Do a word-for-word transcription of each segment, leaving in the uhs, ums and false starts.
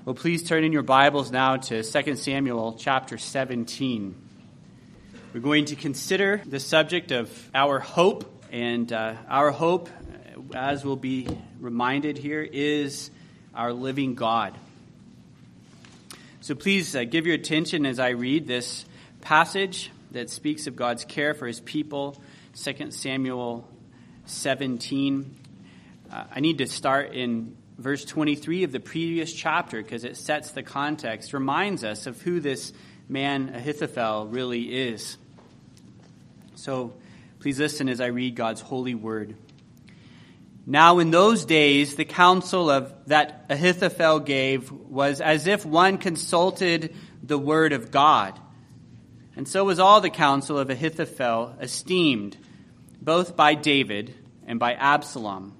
Well, please turn in your Bibles now to Second Samuel chapter seventeen. We're going to consider the subject of our hope, and uh, our hope, as we'll be reminded here, is our living God. So please uh, give your attention as I read this passage that speaks of God's care for his people, Second Samuel seventeen. Uh, I need to start in verse twenty-three of the previous chapter because it sets the context, reminds us of who this man Ahithophel really is. So please listen as I read God's holy word. Now in those days, the counsel of that Ahithophel gave was as if one consulted the word of God. And so was all the counsel of Ahithophel esteemed, both by David and by Absalom.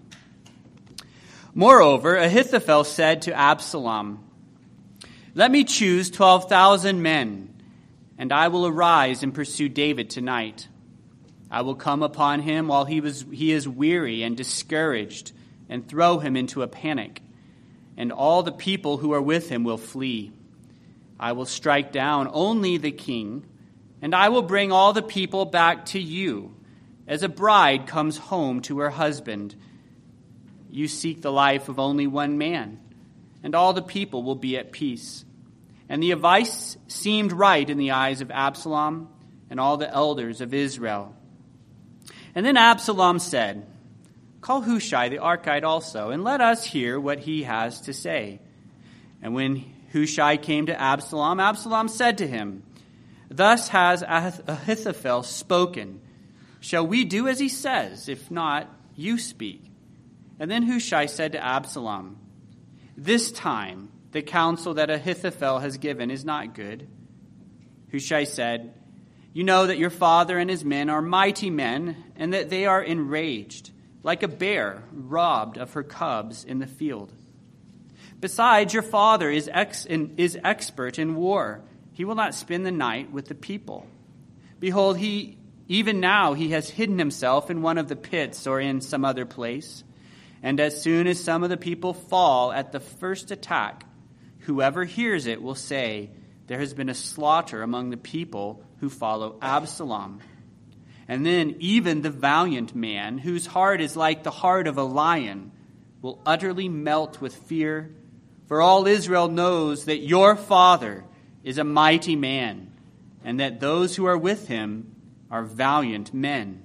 Moreover, Ahithophel said to Absalom, "Let me choose twelve thousand men, and I will arise and pursue David tonight. I will come upon him while he was he is weary and discouraged, and throw him into a panic, and all the people who are with him will flee. I will strike down only the king, and I will bring all the people back to you, as a bride comes home to her husband. You seek the life of only one man, and all the people will be at peace." And the advice seemed right in the eyes of Absalom and all the elders of Israel. And then Absalom said, "Call Hushai the Archite also, and let us hear what he has to say." And when Hushai came to Absalom, Absalom said to him, "Thus has Ahithophel spoken. Shall we do as he says? If not, you speak." And then Hushai said to Absalom, "This time the counsel that Ahithophel has given is not good." Hushai said, "You know that your father and his men are mighty men, and that they are enraged, like a bear robbed of her cubs in the field. Besides, your father is ex- is expert in war. He will not spend the night with the people. Behold, he even now he has hidden himself in one of the pits or in some other place. And as soon as some of the people fall at the first attack, whoever hears it will say, 'There has been a slaughter among the people who follow Absalom.' And then even the valiant man, whose heart is like the heart of a lion, will utterly melt with fear. For all Israel knows that your father is a mighty man, and that those who are with him are valiant men.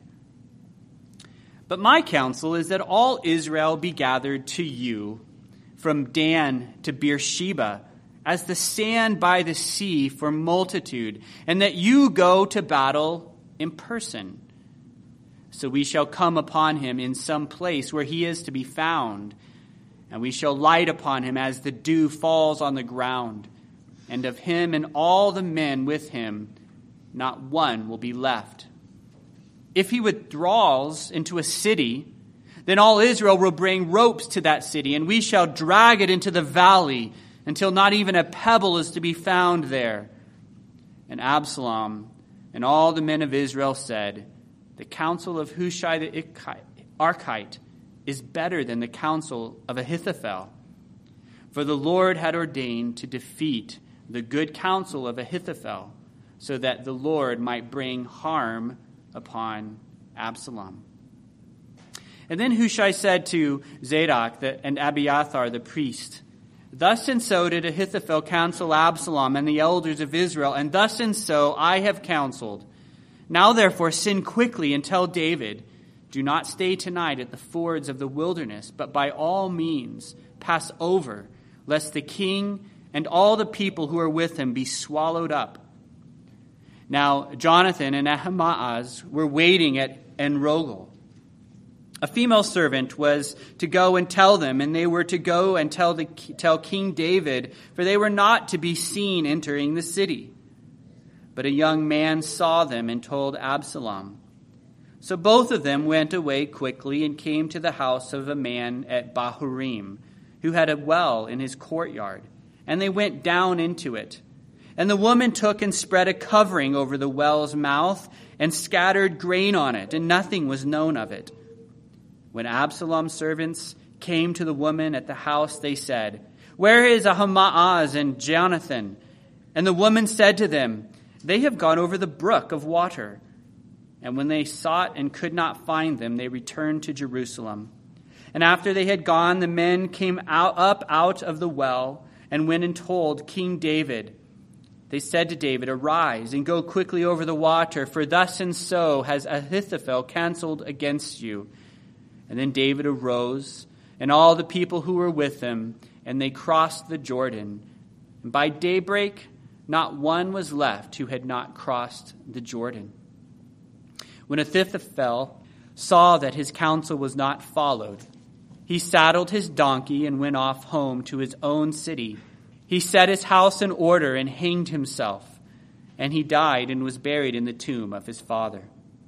But my counsel is that all Israel be gathered to you, from Dan to Beersheba, as the sand by the sea for multitude, and that you go to battle in person. So we shall come upon him in some place where he is to be found, and we shall light upon him as the dew falls on the ground, and of him and all the men with him not one will be left. If he withdraws into a city, then all Israel will bring ropes to that city, and we shall drag it into the valley until not even a pebble is to be found there." And Absalom and all the men of Israel said, "The counsel of Hushai the Archite is better than the counsel of Ahithophel." For the Lord had ordained to defeat the good counsel of Ahithophel, so that the Lord might bring harm upon Absalom. And then Hushai said to Zadok and Abiathar the priest, "Thus and so did Ahithophel counsel Absalom and the elders of Israel, and thus and so I have counseled. Now therefore send quickly and tell David, 'Do not stay tonight at the fords of the wilderness, but by all means pass over, lest the king and all the people who are with him be swallowed up.' Now Jonathan and Ahimaaz were waiting at En-Rogel. A female servant was to go and tell them, and they were to go and tell the tell King David, for they were not to be seen entering the city. But a young man saw them and told Absalom. So both of them went away quickly and came to the house of a man at Bahurim, who had a well in his courtyard, and they went down into it. And the woman took and spread a covering over the well's mouth and scattered grain on it, and nothing was known of it. When Absalom's servants came to the woman at the house, they said, Where is Ahimaaz and Jonathan? And the woman said to them, They have gone over the brook of water. And when they sought and could not find them, they returned to Jerusalem. And after they had gone, the men came out, up out of the well and went and told King David. They said to David, Arise and go quickly over the water, for thus and so has Ahithophel counseled against you. And then David arose, and all the people who were with him, and they crossed the Jordan. And by daybreak, not one was left who had not crossed the Jordan. When Ahithophel saw that his counsel was not followed, he saddled his donkey and went off home to his own city. He set his house in order and hanged himself, and he died and was buried in the tomb of his father.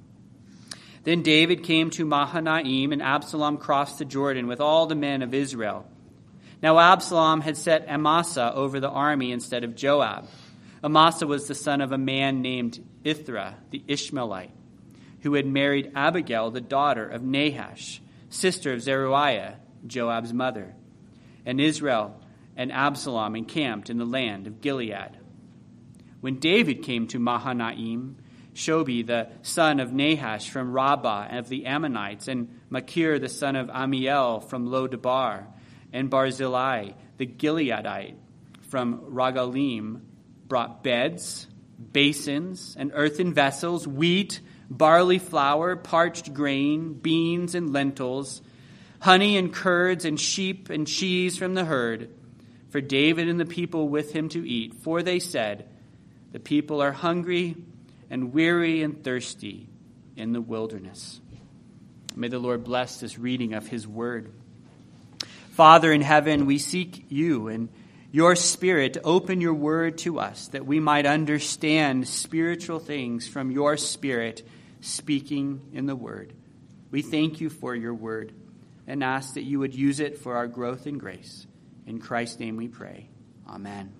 Then David came to Mahanaim, and Absalom crossed the Jordan with all the men of Israel. Now Absalom had set Amasa over the army instead of Joab. Amasa was the son of a man named Ithra, the Ishmaelite, who had married Abigail, the daughter of Nahash, sister of Zeruiah, Joab's mother. And Israel and Absalom encamped in the land of Gilead. When David came to Mahanaim, Shobi, the son of Nahash from Rabbah of the Ammonites, and Machir, the son of Amiel from Lo-debar, and Barzillai, the Gileadite from Ragalim, brought beds, basins, and earthen vessels, wheat, barley flour, parched grain, beans and lentils, honey and curds, and sheep and cheese from the herd, for David and the people with him to eat. For they said, The people are hungry and weary and thirsty in the wilderness. May the Lord bless this reading of his word. Father in heaven, we seek you and your Spirit to open your word to us, that we might understand spiritual things from your Spirit speaking in the word. We thank you for your word and ask that you would use it for our growth and grace. In Christ's name we pray. Amen.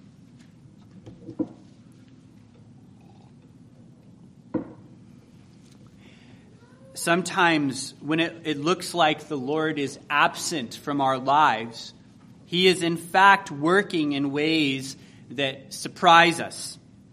Sometimes when it, it looks like the Lord is absent from our lives, he is in fact working in ways that surprise us.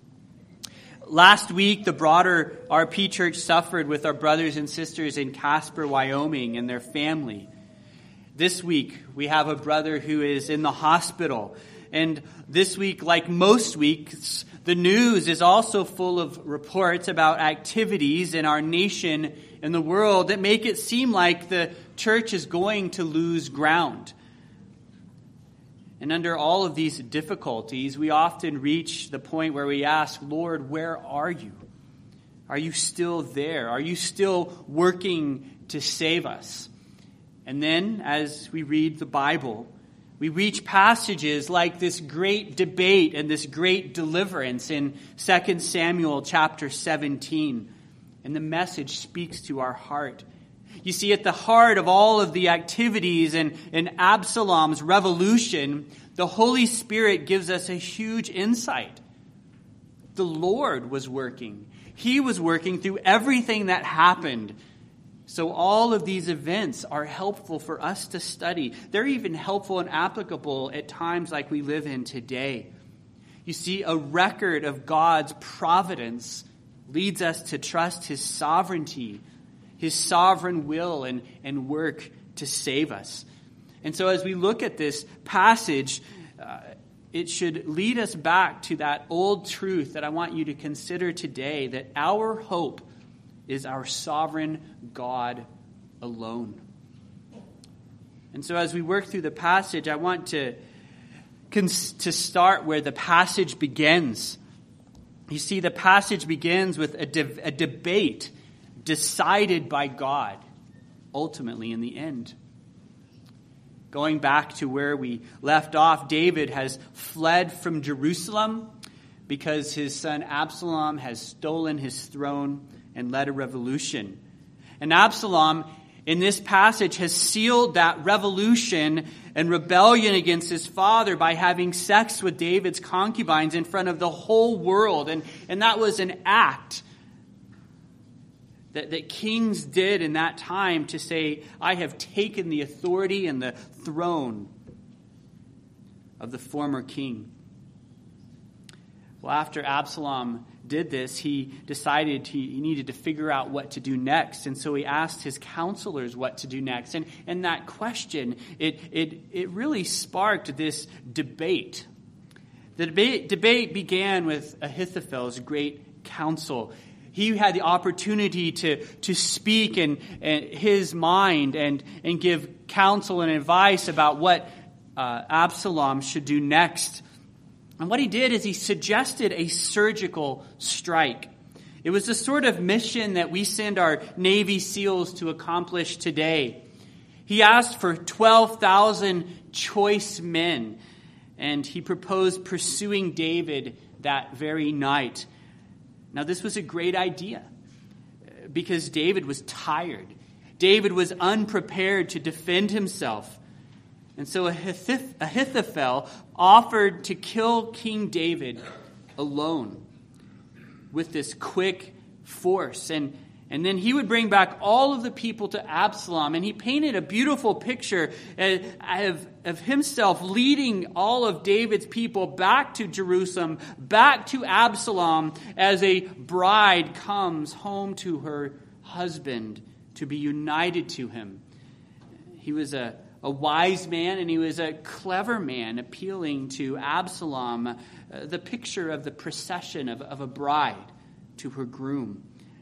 Last week, the broader R P Church suffered with our brothers and sisters in Casper, Wyoming, and their family. This week, we have a brother who is in the hospital. And this week, like most weeks, the news is also full of reports about activities in our nation and the world that make it seem like the church is going to lose ground. And under all of these difficulties, we often reach the point where we ask, Lord, where are you? Are you still there? Are you still working to save us? And then, as we read the Bible, we reach passages like this great debate and this great deliverance in Second Samuel chapter seventeen. And the message speaks to our heart. You see, at the heart of all of the activities and, and Absalom's revolution, the Holy Spirit gives us a huge insight. The Lord was working. He was working through everything that happened. So all of these events are helpful for us to study. They're even helpful and applicable at times like we live in today. You see, a record of God's providence leads us to trust his sovereignty, his sovereign will and, and work to save us. And so as we look at this passage, uh, it should lead us back to that old truth that I want you to consider today, that our hope is our sovereign God alone. And so as we work through the passage, I want to, to start where the passage begins. You see, the passage begins with a, de- a debate decided by God, ultimately in the end. Going back to where we left off, David has fled from Jerusalem because his son Absalom has stolen his throne and led a revolution. And Absalom, in this passage, has sealed that revolution and rebellion against his father by having sex with David's concubines in front of the whole world. And, and that was an act that, that kings did in that time to say, I have taken the authority and the throne. of the former king. Well, after Absalom did this, he decided he, he needed to figure out what to do next. And so he asked his counselors what to do next. And, and that question, it, it, it really sparked this debate. The debate, debate began with Ahithophel's great counsel. He had the opportunity to, to speak in, in his mind and, and give counsel and advice about what uh, Absalom should do next. And what he did is he suggested a surgical strike. It was the sort of mission that we send our Navy SEALs to accomplish today. He asked for twelve thousand choice men, and he proposed pursuing David that very night. Now, this was a great idea because David was tired. David was unprepared to defend himself. And so Ahithophel offered to kill King David alone with this quick force. And, and then he would bring back all of the people to Absalom. And he painted a beautiful picture of, of himself leading all of David's people back to Jerusalem, back to Absalom, as a bride comes home to her husband to be united to him. He was a A wise man, and he was a clever man, appealing to Absalom, uh, the picture of the procession of, of a bride to her groom.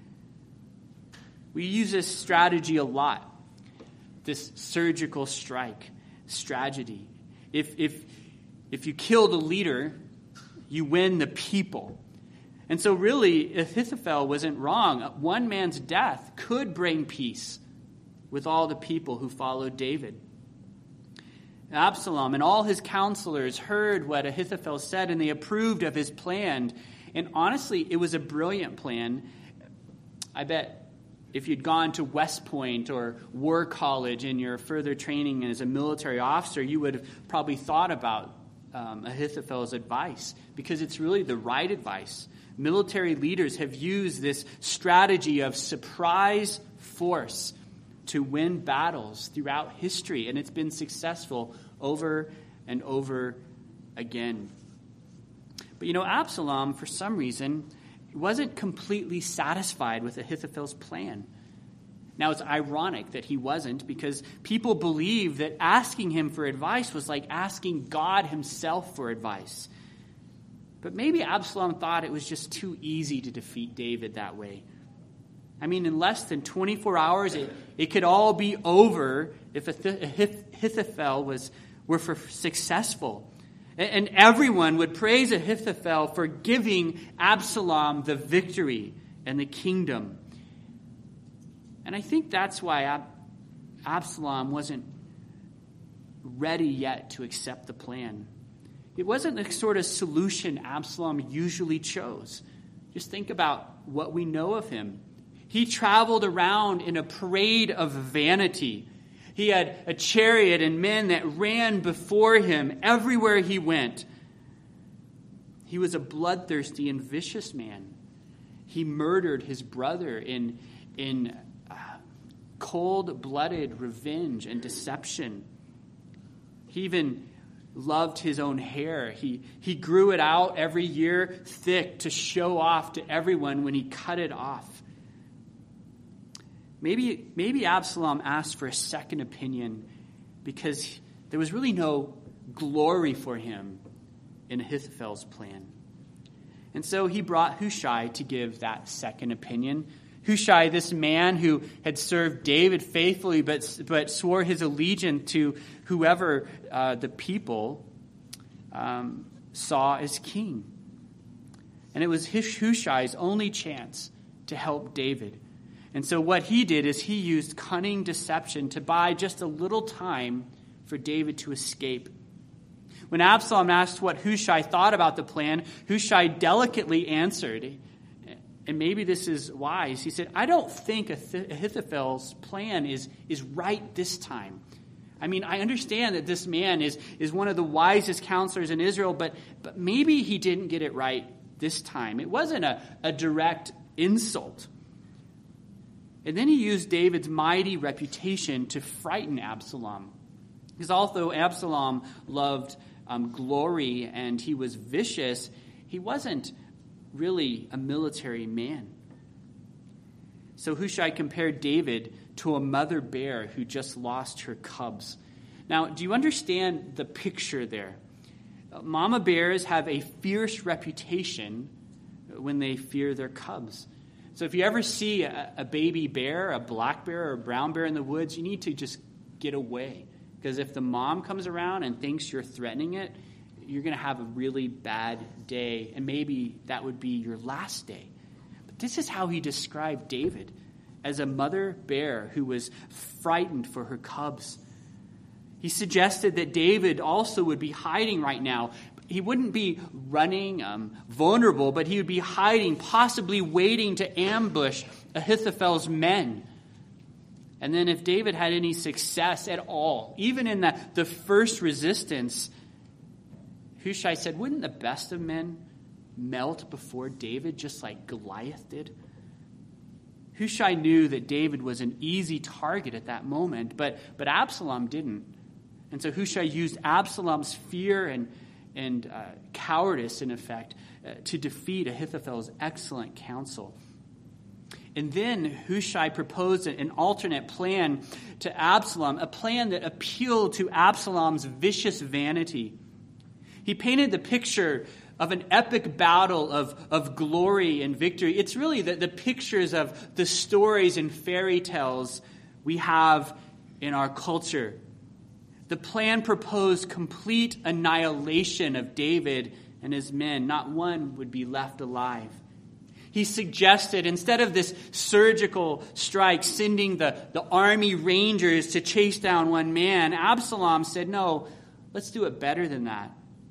We use this strategy a lot, this surgical strike strategy. If, if, if you kill the leader, you win the people. And so really, Ahithophel wasn't wrong. One man's death could bring peace with all the people who followed David. Absalom and all his counselors heard what Ahithophel said, and they approved of his plan. And honestly, it was a brilliant plan. I bet if you'd gone to West Point or War College in your further training as a military officer, you would have probably thought about um, Ahithophel's advice, because it's really the right advice. Military leaders have used this strategy of surprise force to win battles throughout history, and it's been successful over and over again. But you know, Absalom, for some reason, wasn't completely satisfied with Ahithophel's plan. Now, it's ironic that he wasn't, because people believe that asking him for advice was like asking God himself for advice. But maybe Absalom thought it was just too easy to defeat David that way. I mean, in less than twenty-four hours, it, it could all be over if Ahithophel was were for successful. And, and everyone would praise Ahithophel for giving Absalom the victory and the kingdom. And I think that's why Ab- Absalom wasn't ready yet to accept the plan. It wasn't the sort of solution Absalom usually chose. Just think about what we know of him. He traveled around in a parade of vanity. He had a chariot and men that ran before him everywhere he went. He was a bloodthirsty and vicious man. He murdered his brother in, in uh, cold-blooded revenge and deception. He even loved his own hair. He, he grew it out every year thick to show off to everyone when he cut it off. Maybe, maybe Absalom asked for a second opinion because there was really no glory for him in Ahithophel's plan. And so he brought Hushai to give that second opinion. Hushai, this man who had served David faithfully but, but swore his allegiance to whoever uh, the people um, saw as king. And it was Hushai's only chance to help David. And so what he did is he used cunning deception to buy just a little time for David to escape. When Absalom asked what Hushai thought about the plan, Hushai delicately answered, and maybe this is wise. He said, I don't think Ahithophel's plan is, is right this time. I mean, I understand that this man is, is one of the wisest counselors in Israel, but, but maybe he didn't get it right this time. It wasn't a, a direct insult. And then he used David's mighty reputation to frighten Absalom. Because although Absalom loved um, glory and he was vicious, he wasn't really a military man. So Hushai compared David to a mother bear who just lost her cubs. Now, do you understand the picture there? Mama bears have a fierce reputation when they fear their cubs. So if you ever see a, a baby bear, a black bear or a brown bear in the woods, you need to just get away. Because if the mom comes around and thinks you're threatening it, you're going to have a really bad day. And maybe that would be your last day. But this is how he described David, as a mother bear who was frightened for her cubs. He suggested that David also would be hiding right now. He wouldn't be running um, vulnerable, but he would be hiding, possibly waiting to ambush Ahithophel's men. And then if David had any success at all, even in the, the first resistance, Hushai said, wouldn't the best of men melt before David just like Goliath did? Hushai knew that David was an easy target at that moment, but, but Absalom didn't. And so Hushai used Absalom's fear and and uh, cowardice, in effect, uh, to defeat Ahithophel's excellent counsel. And then Hushai proposed an alternate plan to Absalom, a plan that appealed to Absalom's vicious vanity. He painted the picture of an epic battle of, of glory and victory. It's really the, the pictures of the stories and fairy tales we have in our culture. The plan proposed complete annihilation of David and his men. Not one would be left alive. He suggested, instead of this surgical strike, sending the, the army rangers to chase down one man, Absalom said, no, let's do it better than that.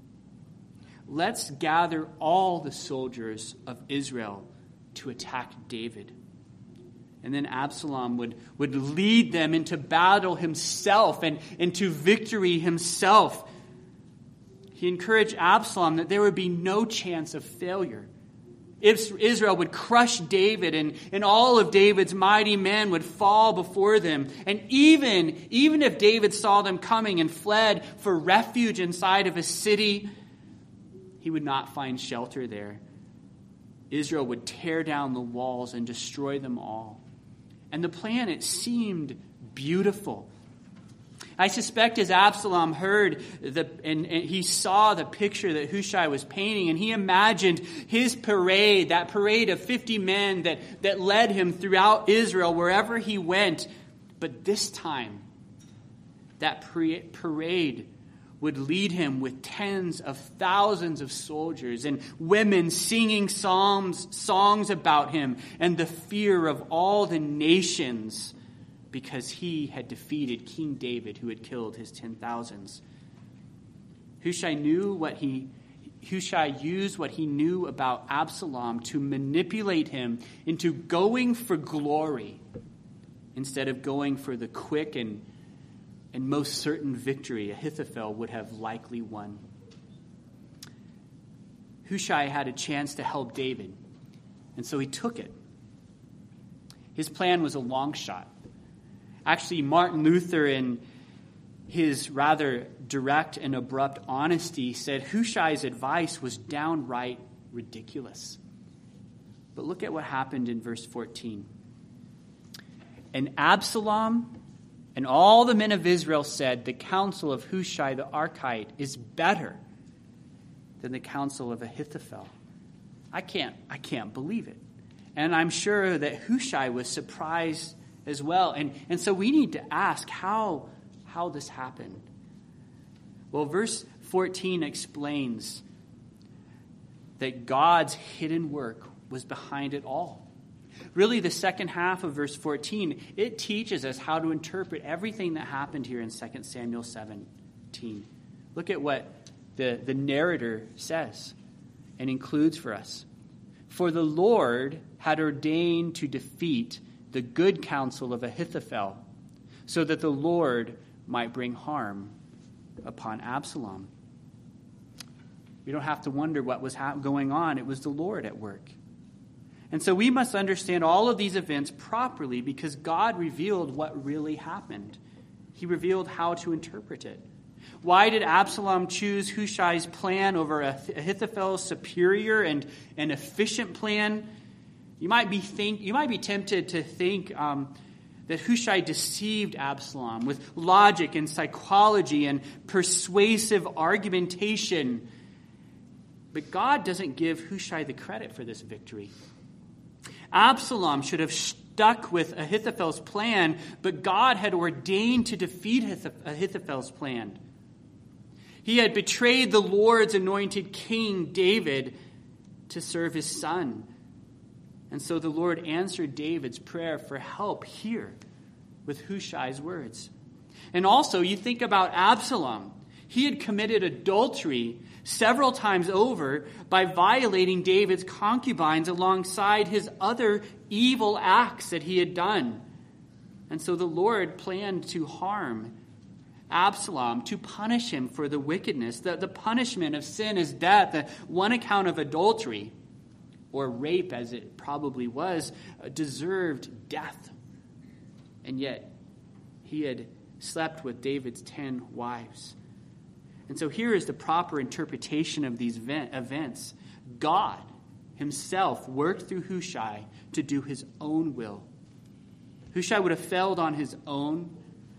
Let's gather all the soldiers of Israel to attack David. And then Absalom would, would lead them into battle himself and into victory himself. He encouraged Absalom that there would be no chance of failure. If Israel would crush David and, and all of David's mighty men would fall before them. And even, even if David saw them coming and fled for refuge inside of a city, he would not find shelter there. Israel would tear down the walls and destroy them all. And the plan, it seemed beautiful. I suspect as Absalom heard the, and, and he saw the picture that Hushai was painting, and he imagined his parade, that parade of fifty men that, that led him throughout Israel wherever he went. But this time, that parade would lead him with tens of thousands of soldiers and women singing psalms, songs about him and the fear of all the nations, because he had defeated King David, who had killed his ten thousands. Hushai knew what he Hushai used what he knew about Absalom to manipulate him into going for glory instead of going for the quick and and most certain victory Ahithophel would have likely won. Hushai had a chance to help David, and so he took it. His plan was a long shot. Actually, Martin Luther, in his rather direct and abrupt honesty, said Hushai's advice was downright ridiculous. But look at what happened in verse fourteen. And Absalom and all the men of Israel said, the counsel of Hushai the Archite is better than the counsel of Ahithophel. I can't, I can't believe it. And I'm sure that Hushai was surprised as well. And, and so we need to ask how, how this happened. Well, verse fourteen explains that God's hidden work was behind it all. Really, the second half of verse fourteen, it teaches us how to interpret everything that happened here in Second Samuel seventeen. Look at what the, the narrator says and includes for us. For the Lord had ordained to defeat the good counsel of Ahithophel, so that the Lord might bring harm upon Absalom. We don't have to wonder what was ha- going on. It was the Lord at work. And so we must understand all of these events properly because God revealed what really happened. He revealed how to interpret it. Why did Absalom choose Hushai's plan over Ahithophel's superior and, and efficient plan? You might be think you might be tempted to think um, that Hushai deceived Absalom with logic and psychology and persuasive argumentation. But God doesn't give Hushai the credit for this victory. Absalom should have stuck with Ahithophel's plan, but God had ordained to defeat Ahithophel's plan. He had betrayed the Lord's anointed king, David, to serve his son. And so the Lord answered David's prayer for help here with Hushai's words. And also, you think about Absalom. He had committed adultery several times over by violating David's concubines alongside his other evil acts that he had done. And so the Lord planned to harm Absalom, to punish him for the wickedness. The, the punishment of sin is death. The one account of adultery, or rape as it probably was, deserved death. And yet, he had slept with David's ten wives. And so here is the proper interpretation of these events. God himself worked through Hushai to do his own will. Hushai would have failed on his own,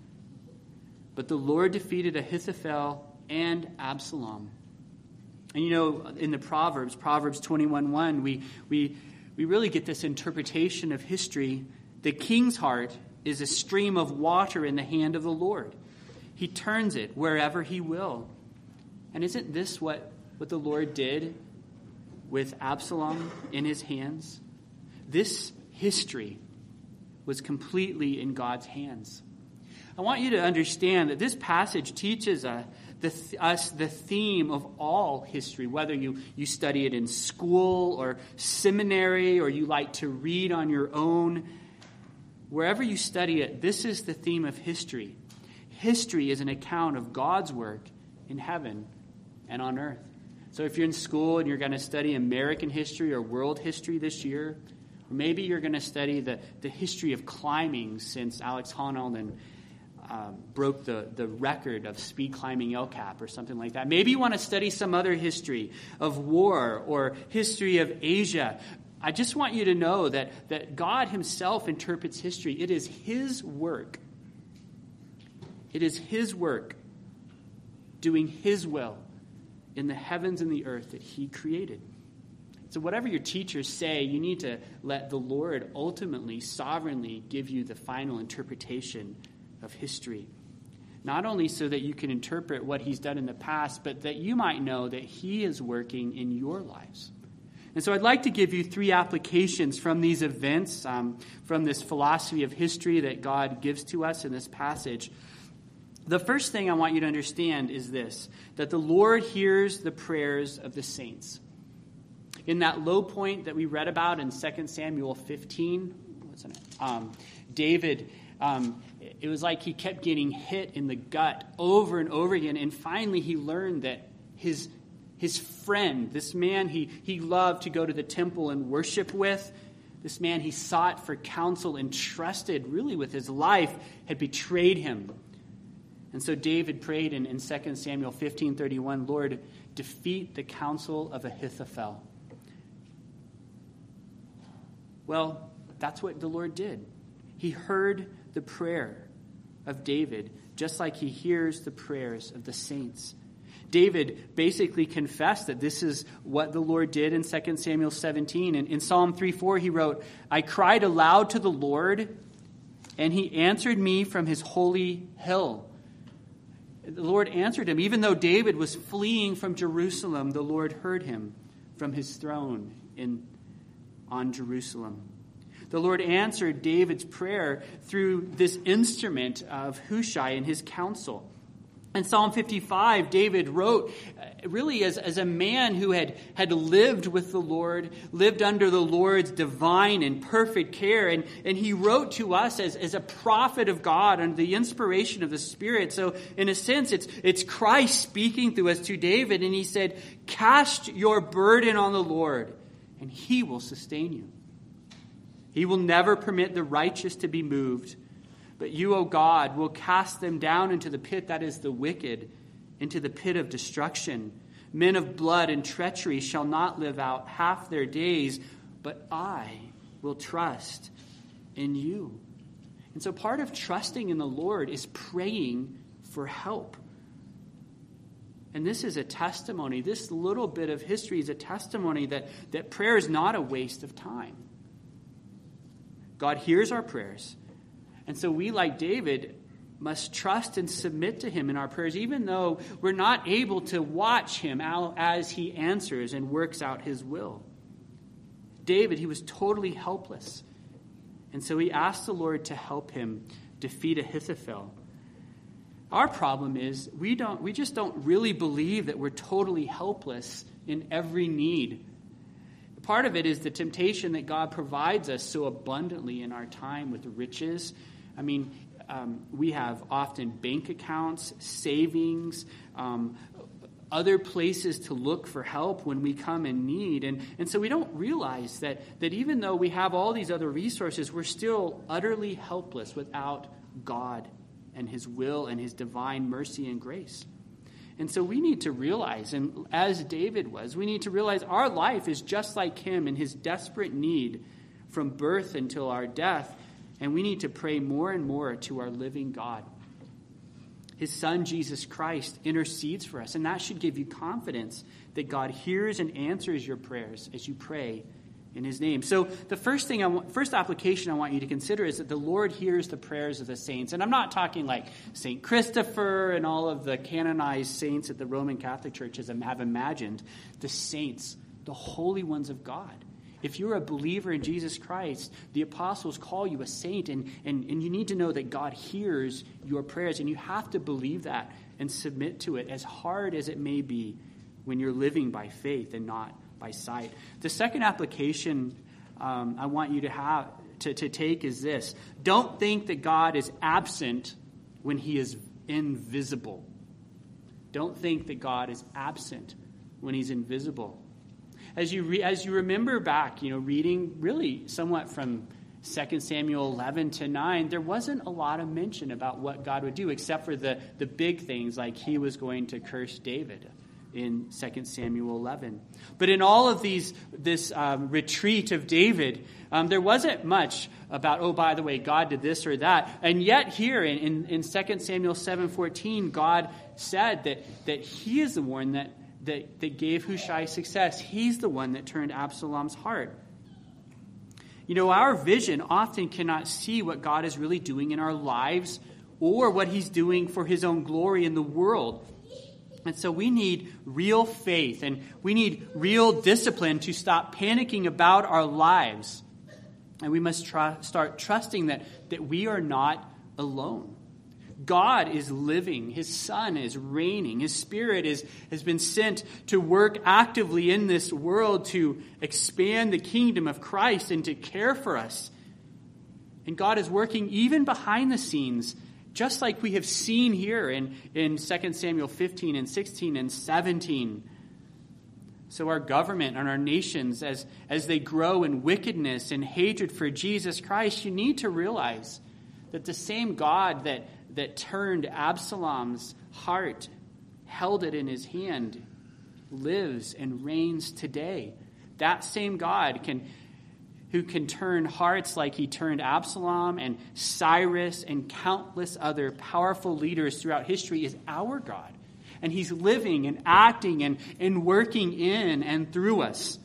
but the Lord defeated Ahithophel and Absalom. And you know, in the Proverbs, Proverbs twenty-one one, we, we, we really get this interpretation of history. The king's heart is a stream of water in the hand of the Lord. He turns it wherever he will. And isn't this what, what the Lord did with Absalom in his hands? This history was completely in God's hands. I want you to understand that this passage teaches uh, the, us the theme of all history, whether you, you study it in school or seminary or you like to read on your own. Wherever you study it, this is the theme of history. History is an account of God's work in heaven and on earth. So if you're in school and you're going to study American history or world history this year, or maybe you're going to study the, the history of climbing since Alex Honnold and Um, broke the, the record of speed climbing El Cap or something like that. Maybe you want to study some other history of war or history of Asia. I just want you to know that, that God himself interprets history. It is his work. It is his work doing his will in the heavens and the earth that he created. So whatever your teachers say, you need to let the Lord ultimately, sovereignly give you the final interpretation of history. Not only so that you can interpret what he's done in the past, but that you might know that he is working in your lives. And so I'd like to give you three applications from these events, um, from this philosophy of history that God gives to us in this passage. The first thing I want you to understand is this, that the Lord hears the prayers of the saints. In that low point that we read about in Second Samuel fifteen, what's it? Um, David Um, it was like he kept getting hit in the gut over and over again. And finally he learned that his his friend, this man he, he loved to go to the temple and worship with, this man he sought for counsel and trusted really with his life, had betrayed him. And so David prayed in, in Second Samuel fifteen thirty-one, Lord, defeat the counsel of Ahithophel. Well, that's what the Lord did. He heard the prayer of David, just like he hears the prayers of the saints. David basically confessed that this is what the Lord did in Second Samuel seventeen. And in Psalm three four, he wrote, I cried aloud to the Lord, and he answered me from his holy hill. The Lord answered him. Even though David was fleeing from Jerusalem, the Lord heard him from his throne in on Jerusalem. The Lord answered David's prayer through this instrument of Hushai and his counsel. In Psalm fifty-five, David wrote, really as, as a man who had, had lived with the Lord, lived under the Lord's divine and perfect care, and, and he wrote to us as, as a prophet of God under the inspiration of the Spirit. So in a sense, it's, it's Christ speaking through us to David, and he said, cast your burden on the Lord, and he will sustain you. He will never permit the righteous to be moved. But you, O God, will cast them down into the pit that is the wicked. into the pit of destruction. Men of blood and treachery shall not live out half their days, but I will trust in you. And so part of trusting in the Lord is praying for help. And this is a testimony. This little bit of history is a testimony that, that prayer is not a waste of time. God hears our prayers. And so we, like David, must trust and submit to him in our prayers, even though we're not able to watch him as he answers and works out his will. David, he was totally helpless. And so he asked the Lord to help him defeat Ahithophel. Our problem is we don't we just don't really believe that we're totally helpless in every need. Part of it is the temptation that God provides us so abundantly in our time with riches. I mean, um, we have often bank accounts, savings, um, other places to look for help when we come in need. And, and so we don't realize that, that even though we have all these other resources, we're still utterly helpless without God and his will and his divine mercy and grace. And so we need to realize, and as David was, we need to realize our life is just like him in his desperate need from birth until our death. And we need to pray more and more to our living God. His son, Jesus Christ, intercedes for us. And that should give you confidence that God hears and answers your prayers as you pray in his name. So the first thing I want, first application I want you to consider is that the Lord hears the prayers of the saints. And I'm not talking like Saint Christopher and all of the canonized saints that the Roman Catholic Church has have imagined. The saints, the holy ones of God. If you're a believer in Jesus Christ, the apostles call you a saint, and, and, and you need to know that God hears your prayers, and you have to believe that and submit to it, as hard as it may be when you're living by faith and not by sight. The second application um, I want you to have to, to take is this. Don't think that God is absent when he is invisible. Don't think that God is absent when he's invisible. As you re, as you remember back, you know, reading really somewhat from Second Samuel eleven to nine, there wasn't a lot of mention about what God would do, except for the, the big things like he was going to curse David in Second Samuel eleven. But in all of these, this um, retreat of David, um, there wasn't much about, oh, by the way, God did this or that. And yet here in, in, in Second Samuel seven fourteen, God said that, that he is the one that That, that gave Hushai success. He's the one that turned Absalom's heart. You know, our vision often cannot see what God is really doing in our lives or what he's doing for his own glory in the world. And so we need real faith and we need real discipline to stop panicking about our lives. And we must try, start trusting that, that we are not alone. God is living. His Son is reigning. His Spirit is, has been sent to work actively in this world to expand the kingdom of Christ and to care for us. And God is working even behind the scenes, just like we have seen here in, in Second Samuel fifteen and sixteen and seventeen. So our government and our nations, as, as they grow in wickedness and hatred for Jesus Christ, you need to realize that the same God that that turned Absalom's heart, held it in his hand, lives and reigns today. That same God can, who can turn hearts like he turned Absalom and Cyrus and countless other powerful leaders throughout history, is our God. And he's living and acting and, and working in and through us.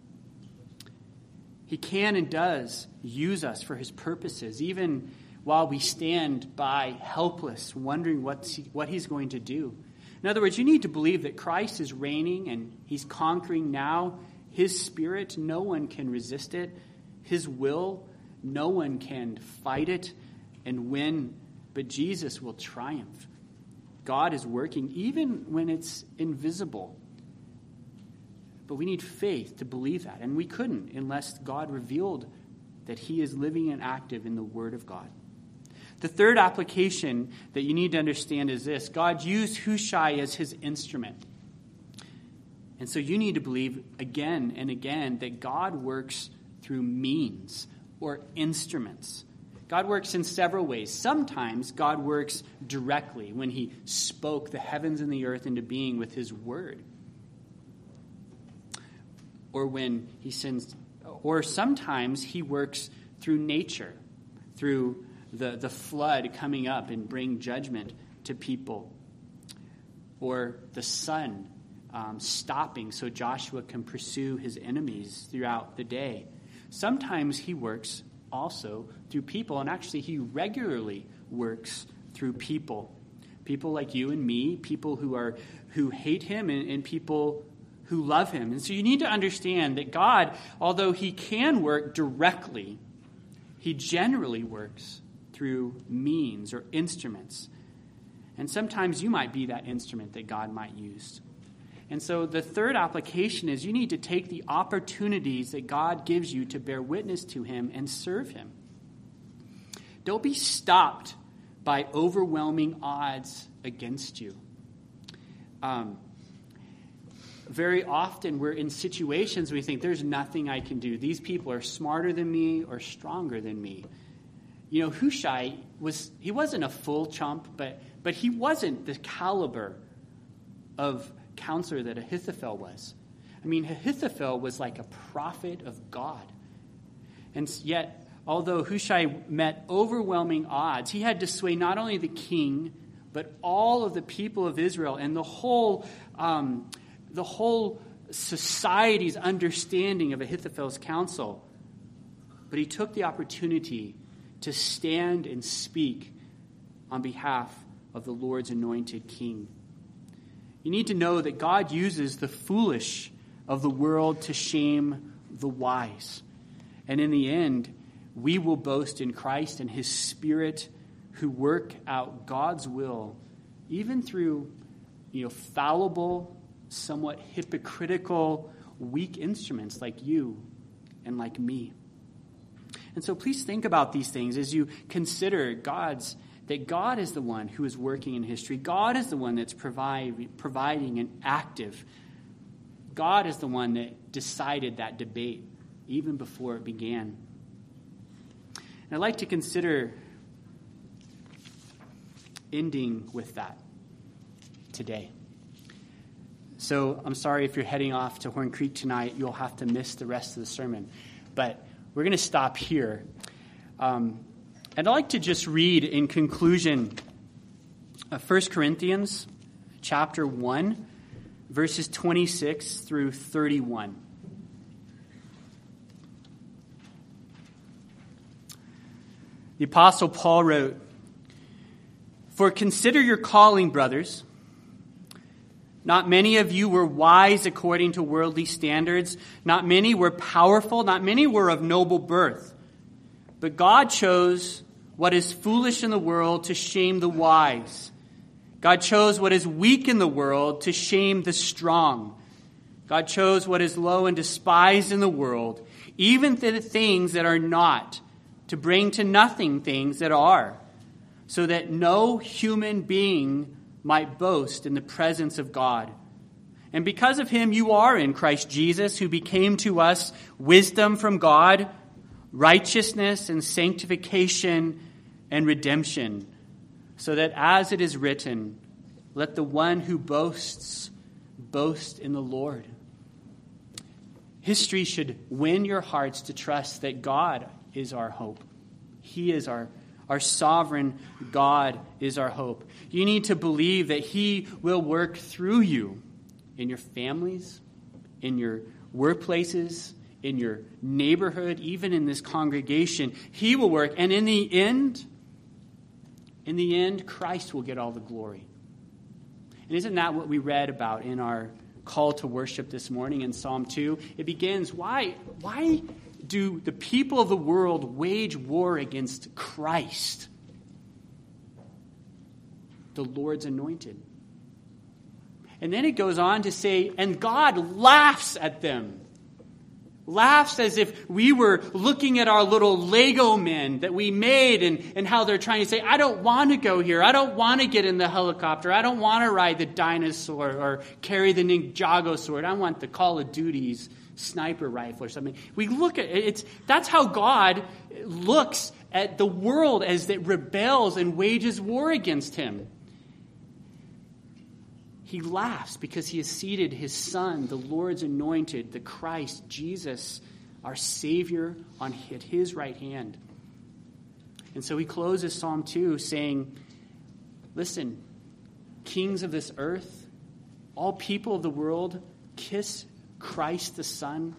He can and does use us for his purposes, even while we stand by helpless, wondering what's he, what he's going to do. In other words, you need to believe that Christ is reigning and he's conquering now. His Spirit, no one can resist it. His will, no one can fight it and win. But Jesus will triumph. God is working even when it's invisible. But we need faith to believe that. And we couldn't unless God revealed that he is living and active in the Word of God. The third application that you need to understand is this. God used Hushai as his instrument. And so you need to believe again and again that God works through means or instruments. God works in several ways. Sometimes God works directly when he spoke the heavens and the earth into being with his word. Or when he sends, or sometimes he works through nature, through the, the flood coming up and bring judgment to people. Or the sun um, stopping so Joshua can pursue his enemies throughout the day. Sometimes he works also through people, and actually he regularly works through people. People like you and me, people who are who hate him, and, and people who love him. And so you need to understand that God, although he can work directly, he generally works through means or instruments. And sometimes you might be that instrument that God might use. And so the third application is you need to take the opportunities that God gives you to bear witness to him and serve him. Don't be stopped by overwhelming odds against you. Um, very often we're in situations where we think there's nothing I can do. These people are smarter than me or stronger than me. You know, Hushai was, he wasn't a full chump, but, but he wasn't the caliber of counselor that Ahithophel was. I mean, Ahithophel was like a prophet of God. And yet, although Hushai met overwhelming odds, he had to sway not only the king, but all of the people of Israel and the whole, um, the whole society's understanding of Ahithophel's counsel. But he took the opportunity to stand and speak on behalf of the Lord's anointed king. You need to know that God uses the foolish of the world to shame the wise. And in the end, we will boast in Christ and his Spirit who work out God's will, even through, you know, fallible, somewhat hypocritical, weak instruments like you and like me. And so please think about these things as you consider God's that God is the one who is working in history. God is the one that's provide, providing and active. God is the one that decided that debate even before it began. And I'd like to consider ending with that today. So I'm sorry if you're heading off to Horn Creek tonight, you'll have to miss the rest of the sermon. But we're going to stop here. Um, And I'd like to just read in conclusion uh, First Corinthians chapter one, verses twenty-six through thirty-one. The Apostle Paul wrote, "For consider your calling, brothers. Not many of you were wise according to worldly standards. Not many were powerful. Not many were of noble birth. But God chose what is foolish in the world to shame the wise. God chose what is weak in the world to shame the strong. God chose what is low and despised in the world, even the things that are not, to bring to nothing things that are, so that no human being might boast in the presence of God. And because of him you are in Christ Jesus, who became to us wisdom from God, righteousness and sanctification and redemption, so that as it is written, let the one who boasts boast in the Lord." History should win your hearts to trust that God is our hope. He is our, our sovereign God is our hope. You need to believe that he will work through you in your families, in your workplaces, in your neighborhood, even in this congregation. He will work. And in the end, in the end, Christ will get all the glory. And isn't that what we read about in our call to worship this morning in Psalm two? It begins, why, why do the people of the world wage war against Christ, the Lord's anointed? And then it goes on to say, and God laughs at them. laughs as if we were looking at our little Lego men that we made and, and how they're trying to say, I don't want to go here. I don't want to get in the helicopter. I don't want to ride the dinosaur or carry the Ninjago sword. I want the Call of Duty's sniper rifle or something. We look at it. It's, that's how God looks at the world as it rebels and wages war against him. He laughs because he has seated his Son, the Lord's anointed, the Christ, Jesus, our Savior, on at his right hand. And so he closes Psalm two saying, listen, kings of this earth, all people of the world, kiss Christ the Son,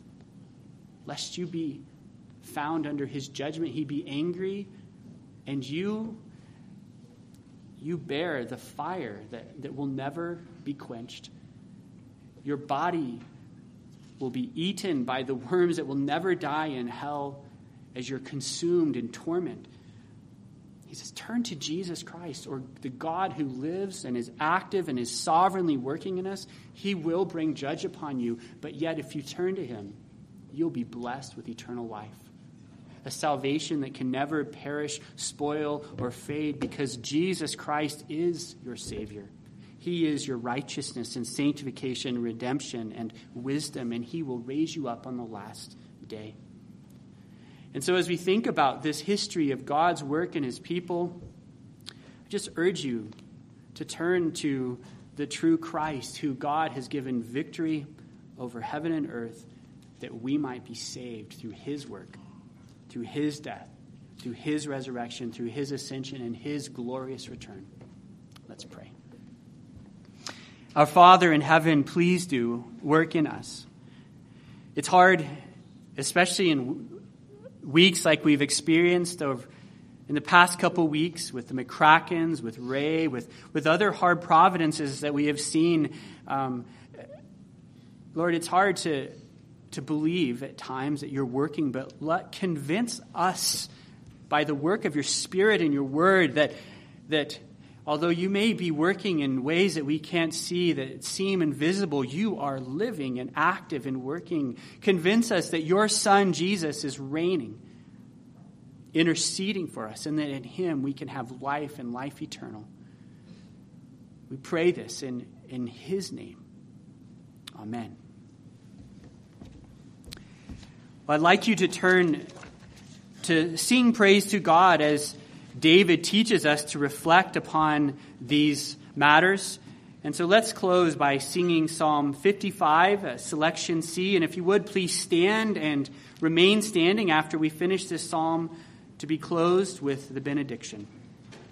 lest you be found under his judgment. He be angry, and you... You bear the fire that, that will never be quenched. Your body will be eaten by the worms that will never die in hell as you're consumed in torment. He says, turn to Jesus Christ, or the God who lives and is active and is sovereignly working in us. He will bring judge upon you, but yet if you turn to him, you'll be blessed with eternal life. A salvation that can never perish, spoil, or fade, because Jesus Christ is your Savior. He is your righteousness and sanctification, redemption, and wisdom, and he will raise you up on the last day. And so as we think about this history of God's work in his people, I just urge you to turn to the true Christ, who God has given victory over heaven and earth, that we might be saved through his work, through his death, through his resurrection, through his ascension, and his glorious return. Let's pray. Our Father in heaven, please do work in us. It's hard, especially in weeks like we've experienced over in the past couple weeks with the McCrackens, with Ray, with, with other hard providences that we have seen. Um, Lord, it's hard to... to believe at times that you're working, but let convince us by the work of your Spirit and your word that that although you may be working in ways that we can't see, that seem invisible, you are living and active and working. Convince us that your Son, Jesus, is reigning, interceding for us, and that in him we can have life and life eternal. We pray this in, in his name. Amen. I'd like you to turn to sing praise to God as David teaches us to reflect upon these matters. And so let's close by singing Psalm fifty-five, selection C. And if you would, please stand and remain standing after we finish this psalm to be closed with the benediction.